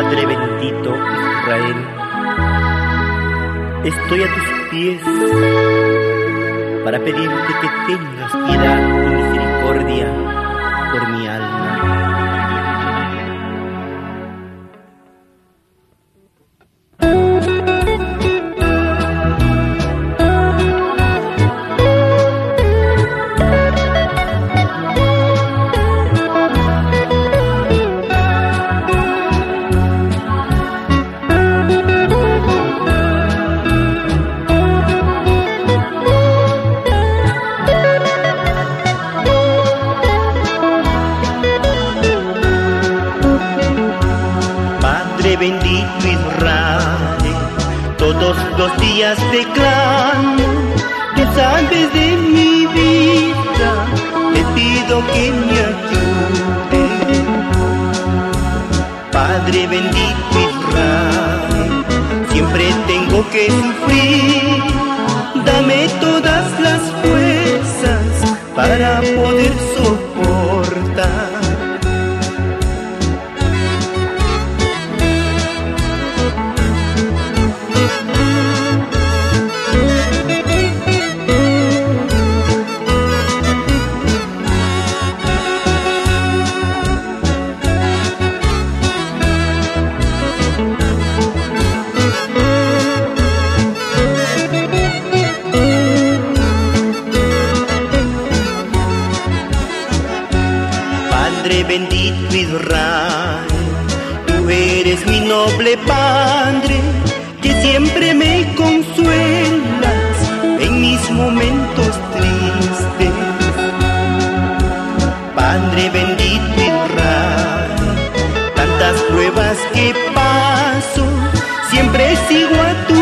Padre bendito Israel, estoy a tus pies para pedirte que tengas piedad y misericordia por mi alma. Bendito Israel, todos los días te clamo, tú sabes de mi vida, te pido que me ayudes. Padre bendito Israel, siempre tengo que sufrir, dame todas las fuerzas para poder soportar. Padre bendito Israel, tú eres mi noble Padre, que siempre me consuelas en mis momentos tristes. Padre bendito Israel, tantas pruebas que paso, siempre sigo a tu